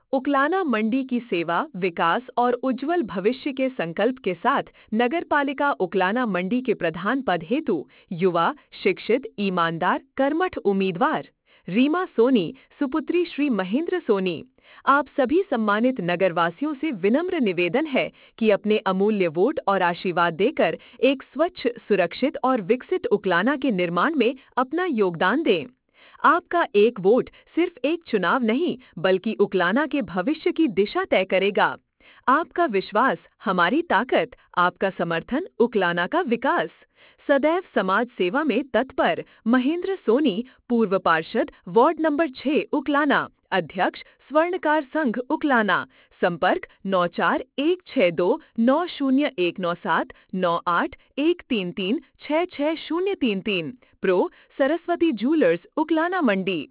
उकलाना मंडी की सेवा, विकास और उज्जवल भविष्य के संकल्प के साथ नगरपालिका उकलाना मंडी के प्रधान पद हेतु युवा, शिक्षित, ईमानदार, कर्मठ उम्मीदवार रीमा सोनी, सुपुत्री श्री महेंद्र सोनी। आप सभी सम्मानित नगरवासियों से विनम्र निवेदन है कि अपने अमूल्य वोट और आशीर्वाद देकर एक स्वच्छ, सुरक्षित और विकसित उकलाना के निर्माण में अपना योगदान दें। आपका एक वोट सिर्फ एक चुनाव नहीं, बल्कि उकलाना के भविष्य की दिशा तय करेगा। आपका विश्वास हमारी ताकत, आपका समर्थन उकलाना का विकास। सदैव समाज सेवा में तत्पर महेंद्र सोनी, पूर्व पार्षद, वार्ड नंबर 6 उकलाना, अध्यक्ष स्वर्णकार संघ उकलाना। संपर्क 94129019979813366033। प्रो सरस्वती जूलर्स उकलाना मंडी।